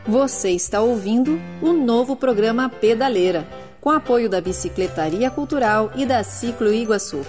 Você está ouvindo o novo programa Pedaleira, com apoio da Bicicletaria Cultural e da Ciclo Iguaçu.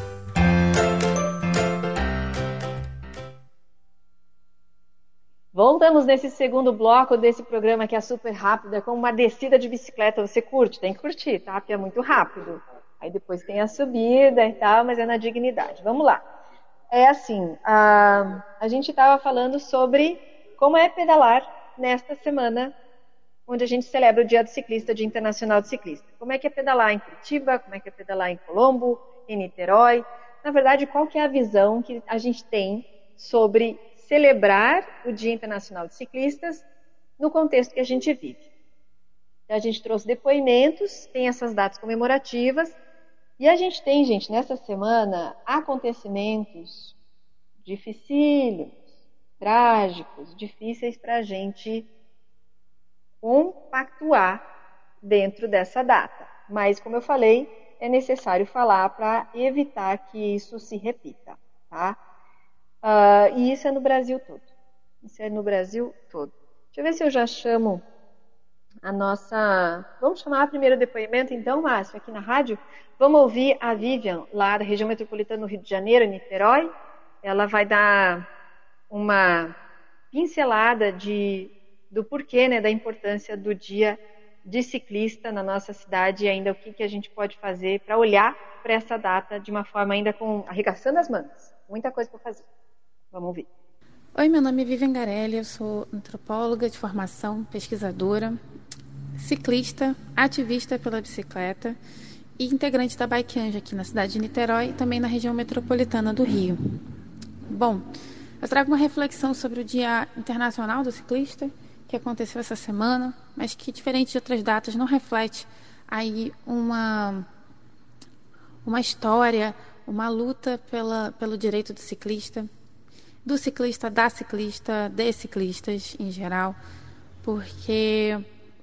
Voltamos nesse segundo bloco desse programa que é super rápido, é como uma descida de bicicleta. Você curte? Tem que curtir, tá? Porque é muito rápido. Aí depois tem a subida e tal, mas é na dignidade. Vamos lá. É assim, a gente estava falando sobre como é pedalar nesta semana, onde a gente celebra o Dia do Ciclista, Dia Internacional do Ciclista. Como é que é pedalar em Curitiba, como é que é pedalar em Colombo, em Niterói. Na verdade, qual que é a visão que a gente tem sobre celebrar o Dia Internacional de Ciclistas no contexto que a gente vive. Então, a gente trouxe depoimentos, tem essas datas comemorativas, e a gente tem, gente, nessa semana, acontecimentos dificílimos, trágicos, difíceis para a gente compactuar dentro dessa data. Mas, como eu falei, é necessário falar para evitar que isso se repita, tá? E isso é no Brasil todo. Isso é no Brasil todo. Deixa eu ver se eu já chamo a nossa... Vamos chamar primeiro o depoimento, então, Márcio, aqui na rádio. Vamos ouvir a Vivian, lá da região metropolitana do Rio de Janeiro, Niterói. Ela vai dar uma pincelada do porquê, né, da importância do dia de ciclista na nossa cidade e ainda o que a gente pode fazer para olhar para essa data de uma forma ainda arregaçando as mangas. Muita coisa para fazer. Vamos ouvir. Oi, meu nome é Vivian Garelli, eu sou antropóloga de formação, pesquisadora, ciclista, ativista pela bicicleta e integrante da Bike Anja aqui na cidade de Niterói e também na região metropolitana do Rio. Bom, eu trago uma reflexão sobre o Dia Internacional do Ciclista, que aconteceu essa semana, mas que, diferente de outras datas, não reflete aí uma história, uma luta pelo direito do ciclista, da ciclista, de ciclistas em geral, porque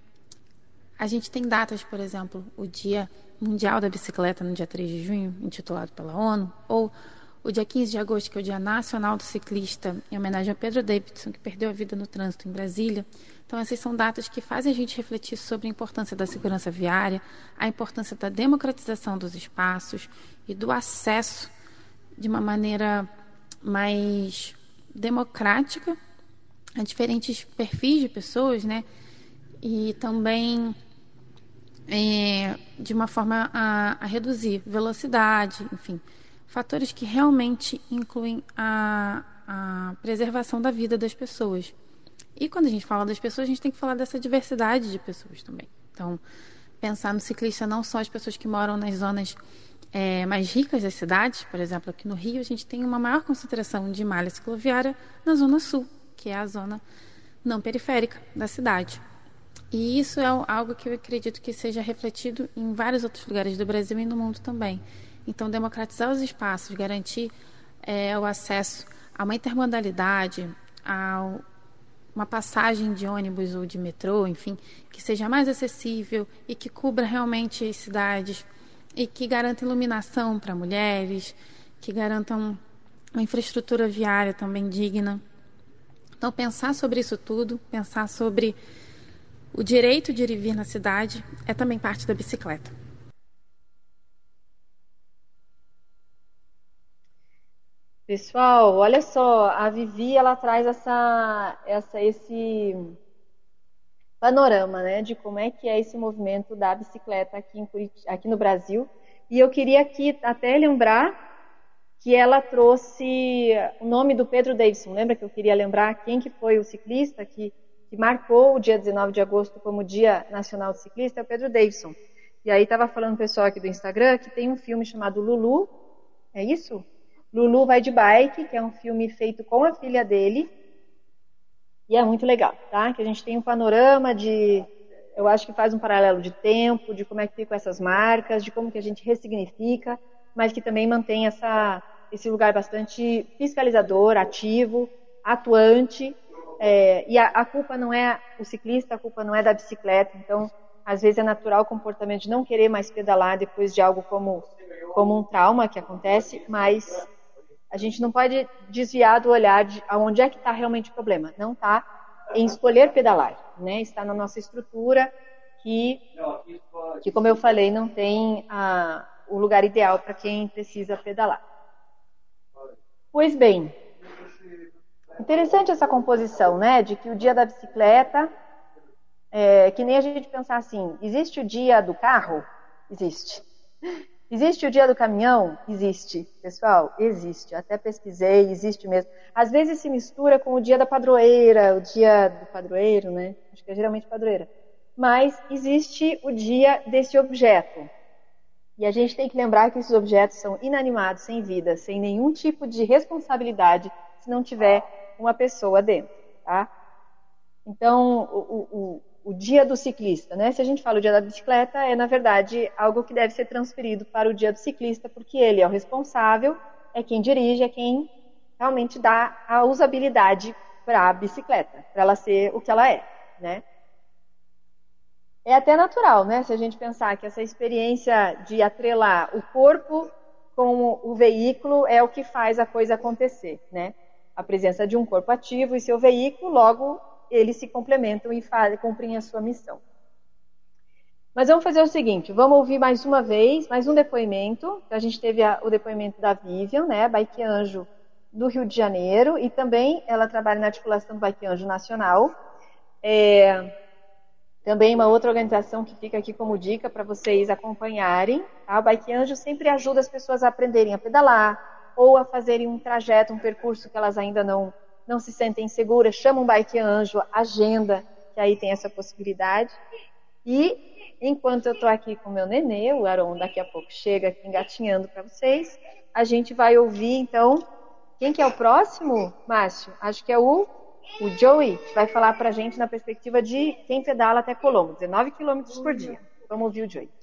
a gente tem datas, por exemplo, o Dia Mundial da Bicicleta no dia 3 de junho, intitulado pela ONU, ou o dia 15 de agosto, que é o Dia Nacional do Ciclista, em homenagem a Pedro Davidson, que perdeu a vida no trânsito em Brasília. Então, essas são datas que fazem a gente refletir sobre a importância da segurança viária, a importância da democratização dos espaços e do acesso de uma maneira mais democrática a diferentes perfis de pessoas, né? E também de uma forma a reduzir velocidade, enfim, fatores que realmente incluem a preservação da vida das pessoas. E quando a gente fala das pessoas, a gente tem que falar dessa diversidade de pessoas também. Então, pensar no ciclista não só as pessoas que moram nas zonas mais ricas das cidades. Por exemplo, aqui no Rio, a gente tem uma maior concentração de malha cicloviária na Zona Sul, que é a zona não periférica da cidade. E isso é algo que eu acredito que seja refletido em vários outros lugares do Brasil e no mundo também. Então, democratizar os espaços, garantir o acesso a uma intermodalidade, a uma passagem de ônibus ou de metrô, enfim, que seja mais acessível e que cubra realmente as cidades e que garanta iluminação para mulheres, que garantam uma infraestrutura viária também digna. Então, pensar sobre isso tudo, pensar sobre o direito de ir e vir na cidade é também parte da bicicleta. Pessoal, olha só, a Vivi, ela traz esse panorama, né, de como é que é esse movimento da bicicleta aqui no Brasil. E eu queria aqui até lembrar que ela trouxe o nome do Pedro Davidson. Lembra que eu queria lembrar quem que foi o ciclista que marcou o dia 19 de agosto como Dia Nacional do Ciclista? É o Pedro Davidson. E aí estava falando o pessoal aqui do Instagram que tem um filme chamado Lulu, é isso? Lulu vai de bike, que é um filme feito com a filha dele, e é muito legal, tá? Que a gente tem um panorama eu acho que faz um paralelo de tempo, de como é que ficam essas marcas, de como que a gente ressignifica, mas que também mantém esse lugar bastante fiscalizador, ativo, atuante, e a culpa não é o ciclista, a culpa não é da bicicleta. Então, às vezes é natural o comportamento de não querer mais pedalar depois de algo como um trauma que acontece, mas a gente não pode desviar do olhar de aonde é que está realmente o problema. Não está em escolher pedalar, né? Está na nossa estrutura que como eu falei, não tem o lugar ideal para quem precisa pedalar. Pois bem, interessante essa composição, né? De que o dia da bicicleta, que nem a gente pensar assim, existe o dia do carro? Existe. Existe o dia do caminhão? Existe. Pessoal, existe. Até pesquisei, existe mesmo. Às vezes se mistura com o dia da padroeira, o dia do padroeiro, né? Acho que é geralmente padroeira. Mas existe o dia desse objeto. E a gente tem que lembrar que esses objetos são inanimados, sem vida, sem nenhum tipo de responsabilidade, se não tiver uma pessoa dentro, tá? Então, o dia do ciclista, né? Se a gente fala o dia da bicicleta, é, na verdade, algo que deve ser transferido para o dia do ciclista, porque ele é o responsável, é quem dirige, é quem realmente dá a usabilidade para a bicicleta, para ela ser o que ela é, né? É até natural, né? Se a gente pensar que essa experiência de atrelar o corpo com o veículo é o que faz a coisa acontecer, né? A presença de um corpo ativo e seu veículo, logo eles se complementam e cumprem a sua missão. Mas vamos fazer o seguinte, vamos ouvir mais uma vez, mais um depoimento. A gente teve o depoimento da Vivian, né? Bike Anjo do Rio de Janeiro, e também ela trabalha na articulação do Bike Anjo Nacional. Também uma outra organização que fica aqui como dica para vocês acompanharem. Tá? O Bike Anjo sempre ajuda as pessoas a aprenderem a pedalar ou a fazerem um trajeto, um percurso que elas ainda não se sentem seguras. Chama um Bike Anjo, agenda, que aí tem essa possibilidade. E enquanto eu estou aqui com o meu nenê, o Aron daqui a pouco chega aqui engatinhando para vocês, a gente vai ouvir então, quem que é o próximo, Márcio? Acho que é o Joey, que vai falar para a gente na perspectiva de quem pedala até Colombo, 19 quilômetros por dia. Vamos ouvir o Joey.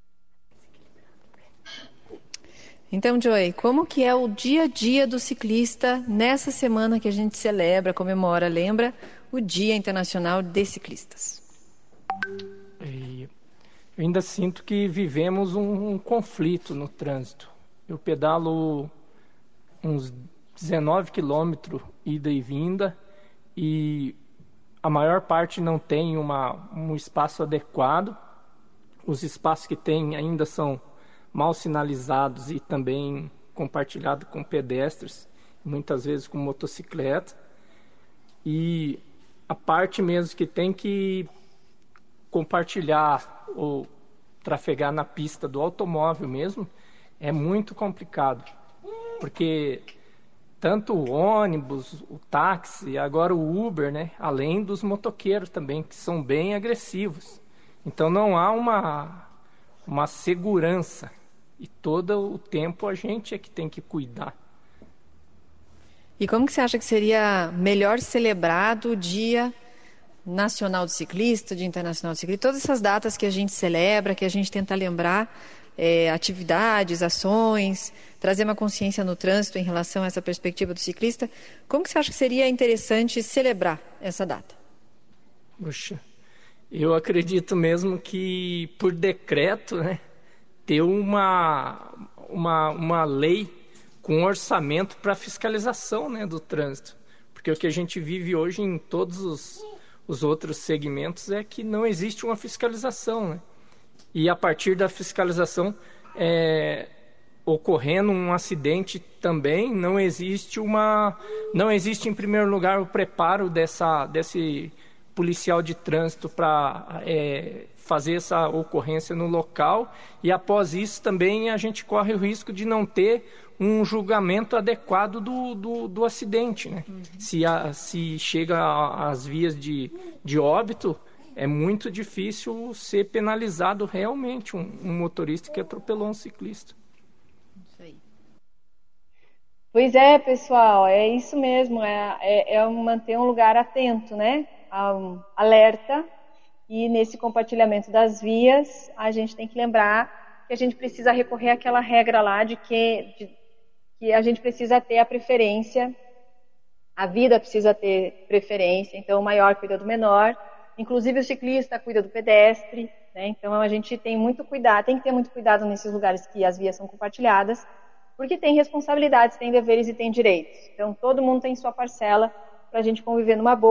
Então, Joey, como que é o dia a dia do ciclista nessa semana que a gente celebra, comemora, lembra o Dia Internacional de Ciclistas? Eu ainda sinto que vivemos um conflito no trânsito. Eu pedalo uns 19 quilômetros ida e vinda, e a maior parte não tem um espaço adequado. Os espaços que tem ainda são mal sinalizados e também compartilhados com pedestres, muitas vezes com motocicleta. E a parte mesmo que tem que compartilhar ou trafegar na pista do automóvel mesmo é muito complicado, porque tanto o ônibus, o táxi, agora o Uber, né? Além dos motoqueiros também, que são bem agressivos. Então não há uma segurança. E todo o tempo a gente é que tem que cuidar. E como que você acha que seria melhor celebrado o Dia Nacional do Ciclista, Dia Internacional do Ciclista, todas essas datas que a gente celebra, que a gente tenta lembrar, atividades, ações, trazer uma consciência no trânsito em relação a essa perspectiva do ciclista. Como que você acha que seria interessante celebrar essa data? Puxa, eu acredito mesmo que por decreto, né, ter uma lei com orçamento para fiscalização, né, do trânsito. Porque o que a gente vive hoje em todos os outros segmentos é que não existe uma fiscalização, né? E a partir da fiscalização, ocorrendo um acidente também, não existe em primeiro lugar o preparo desse policial de trânsito para fazer essa ocorrência no local, e após isso também a gente corre o risco de não ter um julgamento adequado do acidente, né? Se chega às vias de óbito, é muito difícil ser penalizado realmente um motorista que atropelou um ciclista. Isso aí. Pois é, pessoal, é isso mesmo, manter um lugar atento, né? Alerta, e nesse compartilhamento das vias, a gente tem que lembrar que a gente precisa recorrer àquela regra lá de que a gente precisa ter a preferência, a vida precisa ter preferência, então o maior cuida do menor, inclusive o ciclista cuida do pedestre, né? Então a gente tem muito cuidado, tem que ter muito cuidado nesses lugares que as vias são compartilhadas, porque tem responsabilidades, tem deveres e tem direitos. Então todo mundo tem sua parcela para a gente conviver numa boa,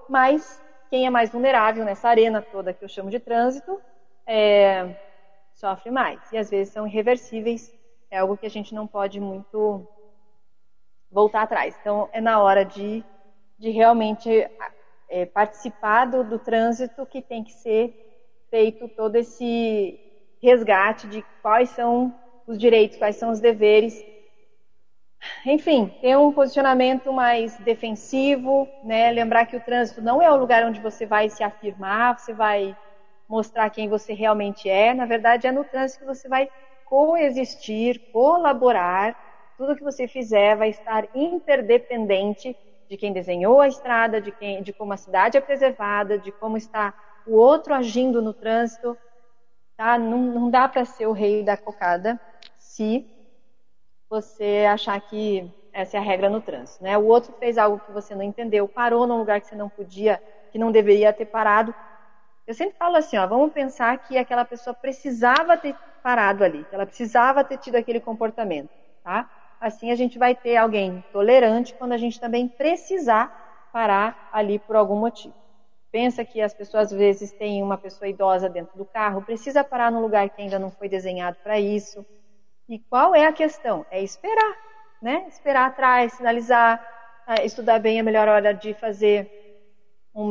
mas quem é mais vulnerável nessa arena toda que eu chamo de trânsito sofre mais. E às vezes são irreversíveis, é algo que a gente não pode muito voltar atrás. Então é na hora de realmente participar do trânsito que tem que ser feito todo esse resgate de quais são os direitos, quais são os deveres. Enfim, ter um posicionamento mais defensivo, né? Lembrar que o trânsito não é o lugar onde você vai se afirmar, você vai mostrar quem você realmente é. Na verdade, é no trânsito que você vai coexistir, colaborar. Tudo que você fizer vai estar interdependente de quem desenhou a estrada, de como a cidade é preservada, de como está o outro agindo no trânsito. Tá? Não dá para ser o rei da cocada se você achar que essa é a regra no trânsito, né? O outro fez algo que você não entendeu, parou num lugar que você não podia, que não deveria ter parado. Eu sempre falo assim, vamos pensar que aquela pessoa precisava ter parado ali, que ela precisava ter tido aquele comportamento, tá? Assim a gente vai ter alguém tolerante quando a gente também precisar parar ali por algum motivo. Pensa que as pessoas às vezes têm uma pessoa idosa dentro do carro, precisa parar num lugar que ainda não foi desenhado para isso. E qual é a questão? É esperar, né? Esperar atrás, sinalizar, estudar bem a melhor hora de fazer um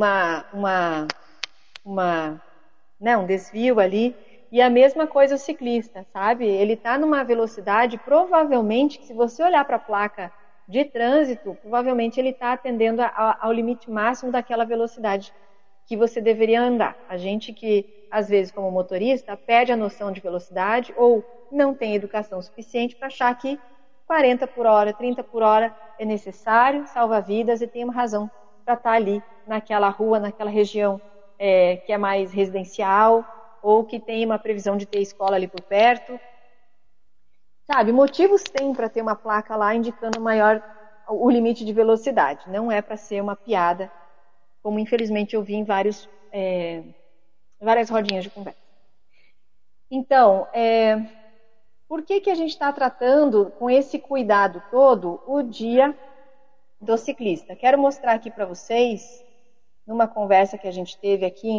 desvio ali. E a mesma coisa o ciclista, sabe? Ele está numa velocidade, provavelmente, que se você olhar para a placa de trânsito, provavelmente ele está atendendo ao limite máximo daquela velocidade que você deveria andar. A gente que, às vezes, como motorista, perde a noção de velocidade ou não tem educação suficiente para achar que 40 por hora, 30 por hora é necessário, salva vidas e tem uma razão para estar ali naquela rua, naquela região que é mais residencial ou que tem uma previsão de ter escola ali por perto. Sabe, motivos tem para ter uma placa lá indicando o limite de velocidade. Não é para ser uma piada, como infelizmente eu vi em várias rodinhas de conversa. Então, por que a gente está tratando com esse cuidado todo o dia do ciclista? Quero mostrar aqui para vocês, numa conversa que a gente teve aqui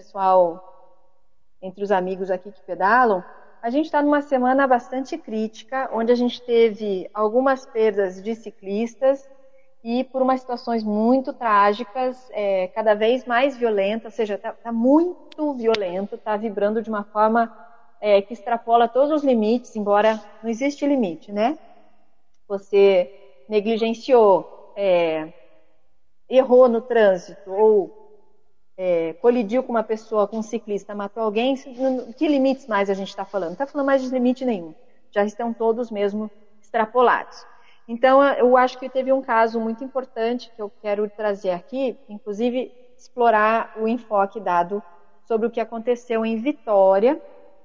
entre os amigos aqui que pedalam, a gente está numa semana bastante crítica, onde a gente teve algumas perdas de ciclistas e por umas situações muito trágicas, cada vez mais violentas, ou seja, está muito violento, está vibrando de uma forma que extrapola todos os limites, embora não existe limite, né? Você negligenciou, errou no trânsito ou colidiu com uma pessoa, com um ciclista, matou alguém, que limites mais a gente está falando? Não está falando mais de limite nenhum, já estão todos mesmo extrapolados. Então, eu acho que teve um caso muito importante que eu quero trazer aqui, inclusive explorar o enfoque dado sobre o que aconteceu em Vitória,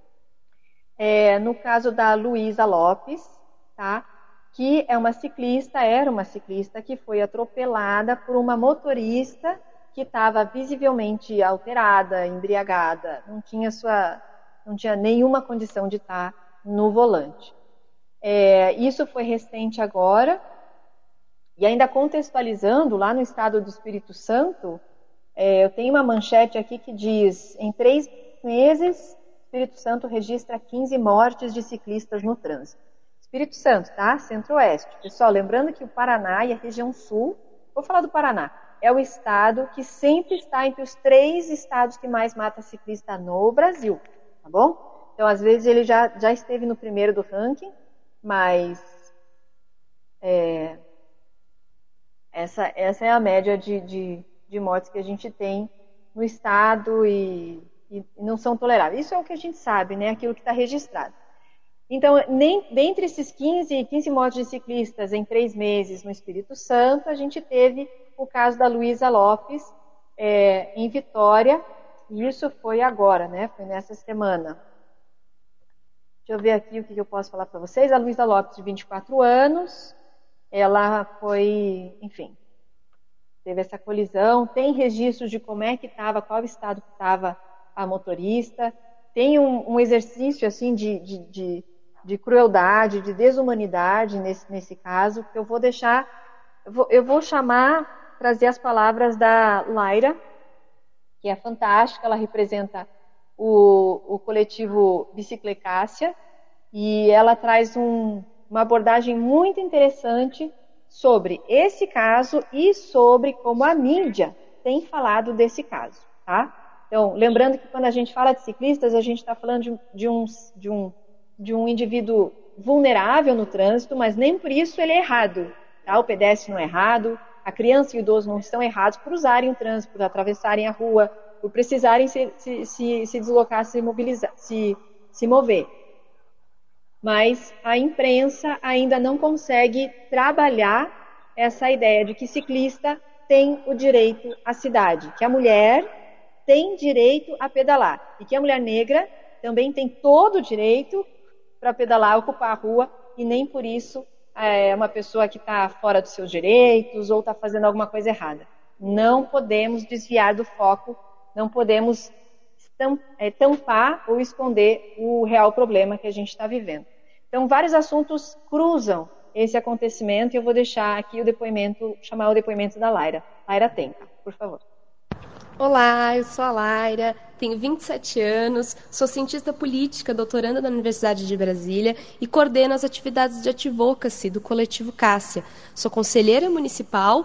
no caso da Luísa Lopes, tá? Que era uma ciclista que foi atropelada por uma motorista que estava visivelmente alterada, embriagada, não tinha nenhuma condição de estar no volante. Isso foi recente agora, e ainda contextualizando, lá no estado do Espírito Santo, eu tenho uma manchete aqui que diz, em 3 meses, o Espírito Santo registra 15 mortes de ciclistas no trânsito. Espírito Santo, tá? Centro-Oeste. Pessoal, lembrando que o Paraná e a região Sul, vou falar do Paraná, é o estado que sempre está entre os 3 estados que mais mata ciclista no Brasil, tá bom? Então, às vezes, ele já esteve no primeiro do ranking, mas essa é a média de mortes que a gente tem no estado e não são toleráveis. Isso é o que a gente sabe, né? Aquilo que está registrado. Então, dentre esses 15 mortes de ciclistas em 3 meses no Espírito Santo, a gente teve o caso da Luísa Lopes em Vitória, e isso foi agora, né? Foi nessa semana. Deixa eu ver aqui o que eu posso falar para vocês. A Luísa Lopes, de 24 anos, ela teve essa colisão, tem registros de como é que estava, qual estado que estava a motorista, tem um exercício assim de crueldade, de desumanidade nesse caso, que eu vou chamar trazer as palavras da Laira, que é fantástica. Ela representa o coletivo Biciclecácia, e ela traz uma abordagem muito interessante sobre esse caso e sobre como a mídia tem falado desse caso, tá? Então, lembrando que quando a gente fala de ciclistas, a gente está falando de um indivíduo vulnerável no trânsito, mas nem por isso ele é errado, tá? O pedestre não é errado, a criança e o idoso não estão errados por usarem o trânsito, por atravessarem a rua, por precisarem se deslocar, se mobilizar, se mover. Mas a imprensa ainda não consegue trabalhar essa ideia de que ciclista tem o direito à cidade, que a mulher tem direito a pedalar e que a mulher negra também tem todo o direito para pedalar, ocupar a rua, e nem por isso é uma pessoa que está fora dos seus direitos ou está fazendo alguma coisa errada. Não podemos desviar do foco, não podemos tampar ou esconder o real problema que a gente está vivendo. Então, vários assuntos cruzam esse acontecimento, e eu vou deixar aqui chamar o depoimento da Laira. Laira Tenca, por favor. Olá, eu sou a Laira, tenho 27 anos, sou cientista política, doutoranda da Universidade de Brasília e coordeno as atividades de advocacy do coletivo Cássia. Sou conselheira municipal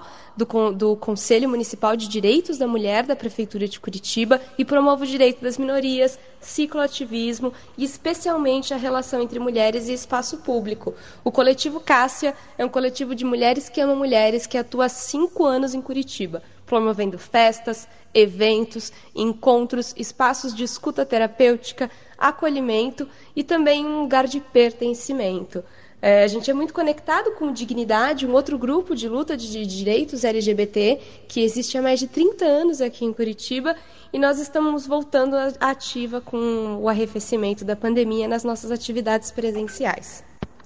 do Conselho Municipal de Direitos da Mulher da Prefeitura de Curitiba e promovo o direito das minorias, cicloativismo e especialmente a relação entre mulheres e espaço público. O coletivo Cássia é um coletivo de mulheres que amam mulheres que atua há 5 anos em Curitiba, promovendo festas, eventos, encontros, espaços de escuta terapêutica, acolhimento e também um lugar de pertencimento. A gente é muito conectado com o Dignidade, um outro grupo de luta de direitos LGBT que existe há mais de 30 anos aqui em Curitiba, e nós estamos voltando à ativa com o arrefecimento da pandemia nas nossas atividades presenciais.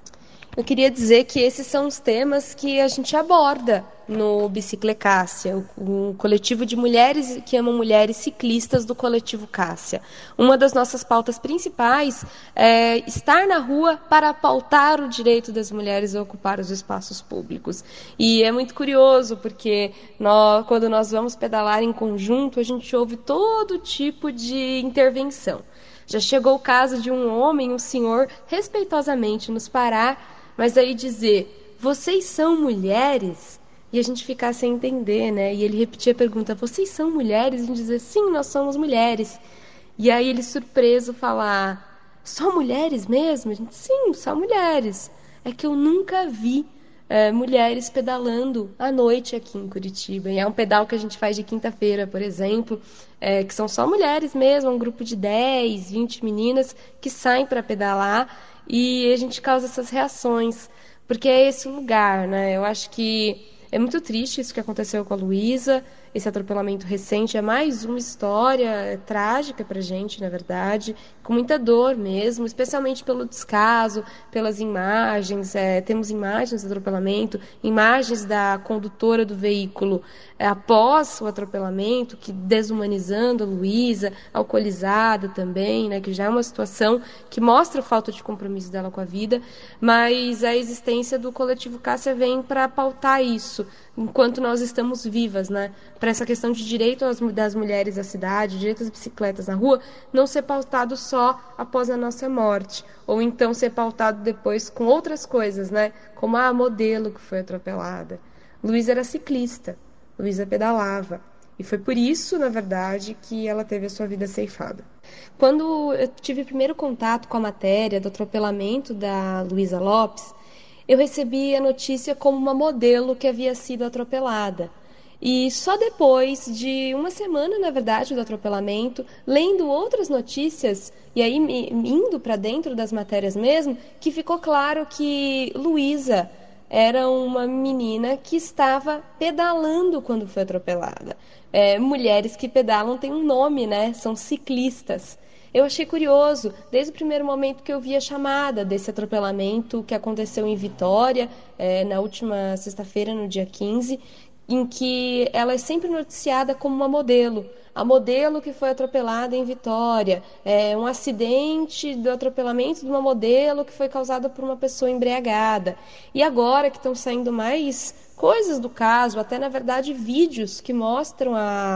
Eu queria dizer que esses são os temas que a gente aborda no Biciclecácia, o coletivo de mulheres que amam mulheres ciclistas do coletivo Cássia. Uma das nossas pautas principais é estar na rua para pautar o direito das mulheres a ocupar os espaços públicos. E é muito curioso, porque quando nós vamos pedalar em conjunto, a gente ouve todo tipo de intervenção. Já chegou o caso de um homem, um senhor, respeitosamente nos parar, mas aí dizer, vocês são mulheres? E a gente ficar sem entender, né? E ele repetia a pergunta, vocês são mulheres? E a gente dizer, sim, nós somos mulheres. E aí ele, surpreso, falar, só mulheres mesmo? A gente, sim, só mulheres. É que eu nunca vi mulheres pedalando à noite aqui em Curitiba. E é um pedal que a gente faz de quinta-feira, por exemplo, que são só mulheres mesmo, um grupo de 10, 20 meninas que saem para pedalar, e a gente causa essas reações, porque é esse o lugar, né? Eu acho que é muito triste isso que aconteceu com a Luísa, esse atropelamento recente é mais uma história trágica para a gente, na verdade, com muita dor mesmo, especialmente pelo descaso, pelas imagens. Temos imagens do atropelamento, imagens da condutora do veículo após o atropelamento, que desumanizando a Luísa, alcoolizada também, né, que já é uma situação que mostra a falta de compromisso dela com a vida, mas a existência do coletivo Cássia vem para pautar isso, enquanto nós estamos vivas, né? Para essa questão de direito das mulheres à cidade, direito às bicicletas na rua, não ser pautado só após a nossa morte, ou então ser pautado depois com outras coisas, né? Como a modelo que foi atropelada. Luísa era ciclista, Luísa pedalava, e foi por isso, na verdade, que ela teve a sua vida ceifada. Quando eu tive o primeiro contato com a matéria do atropelamento da Luísa Lopes, eu recebi a notícia como uma modelo que havia sido atropelada. E só depois de uma semana, na verdade, do atropelamento, lendo outras notícias, e aí indo para dentro das matérias mesmo, que ficou claro que Luísa era uma menina que estava pedalando quando foi atropelada. Mulheres que pedalam têm um nome, né? São ciclistas. Eu achei curioso, desde o primeiro momento que eu vi a chamada desse atropelamento que aconteceu em Vitória, na última sexta-feira, no dia 15, em que ela é sempre noticiada como uma modelo. a modelo que foi atropelada em Vitória, um acidente do atropelamento de uma modelo que foi causada por uma pessoa embriagada. E agora que estão saindo mais coisas do caso, até na verdade vídeos que mostram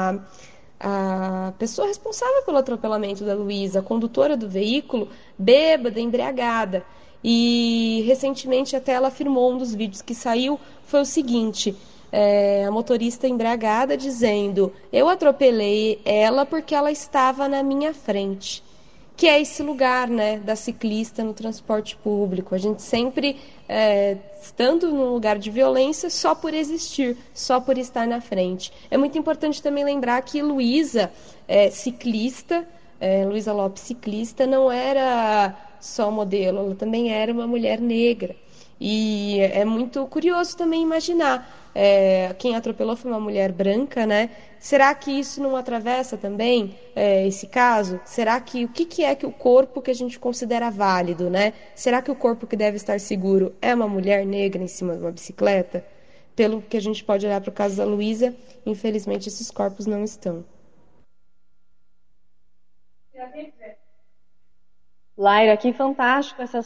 a pessoa responsável pelo atropelamento da Luísa, a condutora do veículo, bêbada, embriagada. E recentemente até ela afirmou, um dos vídeos que saiu foi o seguinte: a motorista embriagada dizendo: eu atropelei ela porque ela estava na minha frente. Que é esse lugar, né, da ciclista no transporte público. A gente sempre, estando num lugar de violência, só por existir, só por estar na frente. É muito importante também lembrar que Luísa, ciclista, Luísa Lopes ciclista, não era só modelo, ela também era uma mulher negra. E é muito curioso também imaginar, quem atropelou foi uma mulher branca, né? Será que isso não atravessa também esse caso? Será que o que é que o corpo que a gente considera válido, né? Será que o corpo que deve estar seguro é uma mulher negra em cima de uma bicicleta? Pelo que a gente pode olhar para o caso da Luísa, infelizmente esses corpos não estão. Laira, que fantástico essa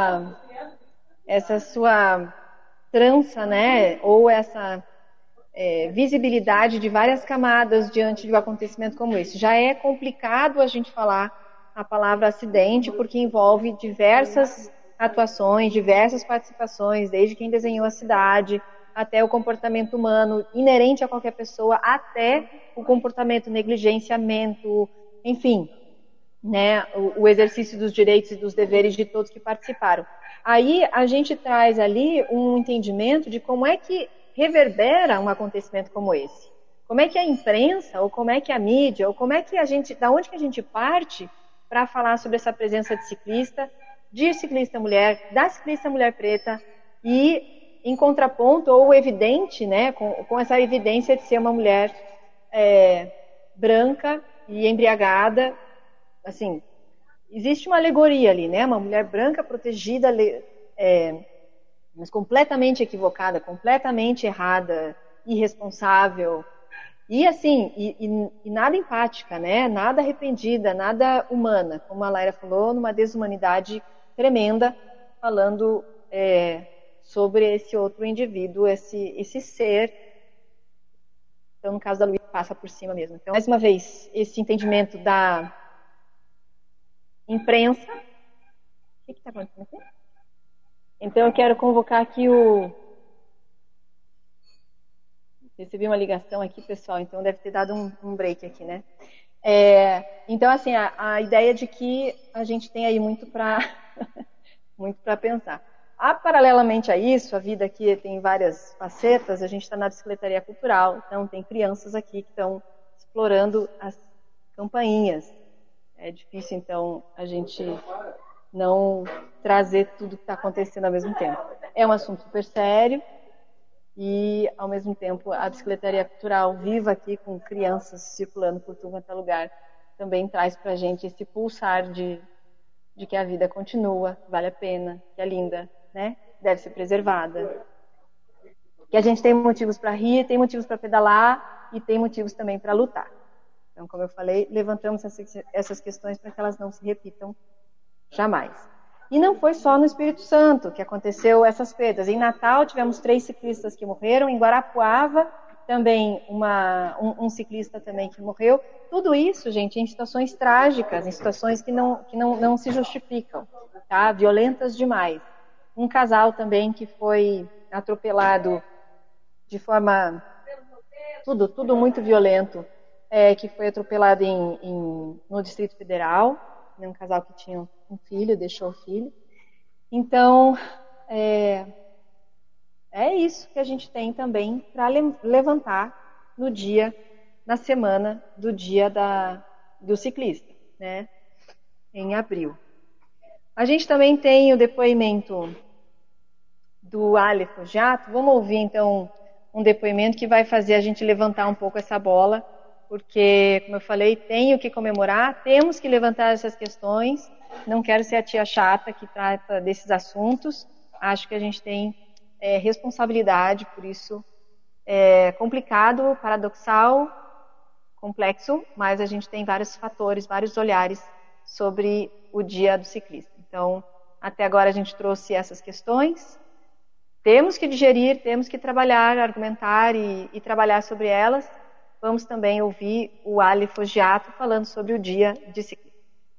sua trança, né? Ou essa visibilidade de várias camadas diante de um acontecimento como esse. Já é complicado a gente falar a palavra acidente, porque envolve diversas atuações, diversas participações, desde quem desenhou a cidade, até o comportamento humano inerente a qualquer pessoa, até o comportamento, negligenciamento, enfim, né, o exercício dos direitos e dos deveres de todos que participaram. Aí a gente traz ali um entendimento de como é que reverbera um acontecimento como esse. Como é que a imprensa, ou como é que a mídia, ou como é que da onde que a gente parte para falar sobre essa presença de ciclista mulher, da ciclista mulher preta, e em contraponto, ou evidente, né, com essa evidência de ser uma mulher branca e embriagada. Assim, existe uma alegoria ali, né, uma mulher branca protegida, mas completamente equivocada, completamente errada, irresponsável, e assim, e nada empática, né? Nada arrependida, nada humana, como a Laira falou, numa desumanidade tremenda, falando sobre esse outro indivíduo, esse ser. Então, no caso da Luísa, passa por cima mesmo. Então, mais uma vez, esse entendimento da imprensa. O que está acontecendo aqui? Então, eu quero convocar aqui Recebi uma ligação aqui, pessoal, então deve ter dado um break aqui, né? Então, assim, a ideia de que a gente tem aí muito para muito para pensar. Paralelamente a isso, a vida aqui tem várias facetas, a gente está na bicicletaria cultural, então tem crianças aqui que estão explorando as campainhas. É difícil, então, a gente não trazer tudo que está acontecendo ao mesmo tempo. É um assunto super sério e, ao mesmo tempo, a bicicletaria cultural viva aqui com crianças circulando por tudo quanto é lugar também traz para a gente esse pulsar de que a vida continua, vale a pena, que é linda, né? Deve ser preservada. Que a gente tem motivos para rir, tem motivos para pedalar e tem motivos também para lutar. Então, como eu falei, levantamos essas questões para que elas não se repitam jamais. E não foi só no Espírito Santo que aconteceu essas perdas. Em Natal tivemos 3 ciclistas que morreram, em Guarapuava também um ciclista também que morreu. Tudo isso, gente, em situações trágicas, em situações que não se justificam, tá? Violentas demais. Um casal também que foi atropelado de forma... Tudo muito violento, que foi atropelado no Distrito Federal, um casal que tinha um filho, deixou o filho. Então, é isso que a gente tem também para levantar na semana do dia do ciclista, né? Em abril. A gente também tem o depoimento do Aleph Jato. Vamos ouvir, então, um depoimento que vai fazer a gente levantar um pouco essa bola, porque, como eu falei, tenho que comemorar, temos que levantar essas questões. Não quero ser a tia chata que trata desses assuntos. Acho que a gente tem responsabilidade, por isso é complicado, paradoxal, complexo, mas a gente tem vários fatores, vários olhares sobre o Dia do Ciclista. Então, até agora a gente trouxe essas questões. Temos que digerir, temos que trabalhar, argumentar e trabalhar sobre elas. Vamos também ouvir o Ali Foggiato falando sobre o Dia de Ciclista.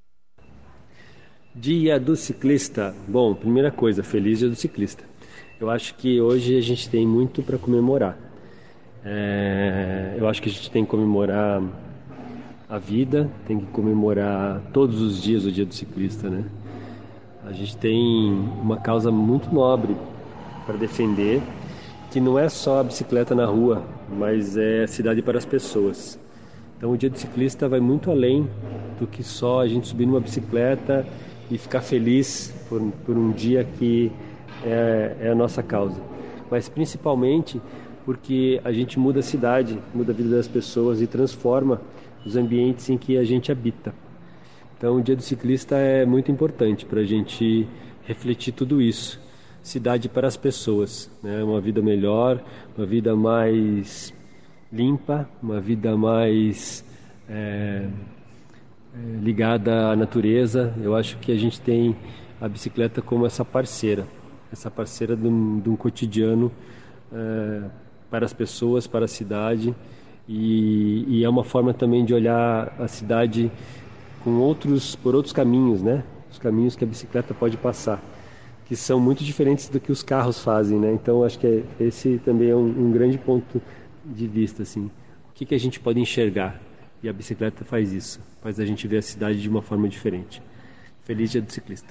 Dia do Ciclista. Bom, primeira coisa, feliz Dia do Ciclista. Eu acho que hoje a gente tem muito para comemorar. Eu acho que a gente tem que comemorar a vida, tem que comemorar todos os dias o Dia do Ciclista, né? A gente tem uma causa muito nobre para defender, que não é só a bicicleta na rua, mas é a cidade para as pessoas. Então o Dia do Ciclista vai muito além do que só a gente subir numa bicicleta e ficar feliz por um dia que é a nossa causa. Mas principalmente porque a gente muda a cidade, muda a vida das pessoas e transforma os ambientes em que a gente habita. Então o Dia do Ciclista é muito importante para a gente refletir tudo isso. Cidade para as pessoas, né? Uma vida melhor, uma vida mais limpa, uma vida mais ligada à natureza. Eu acho que a gente tem a bicicleta como essa parceira de um cotidiano para as pessoas, para a cidade, e é uma forma também de olhar a cidade por outros caminhos, né? Os caminhos que a bicicleta pode passar, que são muito diferentes do que os carros fazem, né? Então acho que esse também é um grande ponto de vista, assim. O que a gente pode enxergar? E a bicicleta faz isso, faz a gente ver a cidade de uma forma diferente. Feliz Dia do Ciclista.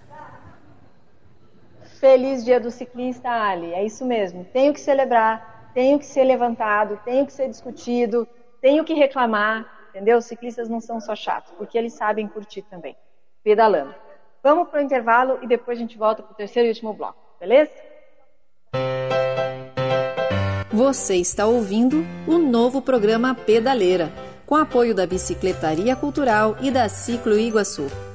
Feliz Dia do Ciclista, Ali. É isso mesmo. Tenho que celebrar, tenho que ser levantado, tenho que ser discutido, tenho que reclamar, entendeu? Os ciclistas não são só chatos, porque eles sabem curtir também, pedalando. Vamos para o intervalo e depois a gente volta para o terceiro e último bloco, beleza? Você está ouvindo o novo programa Pedaleira, com apoio da Bicicletaria Cultural e da Ciclo Iguaçu.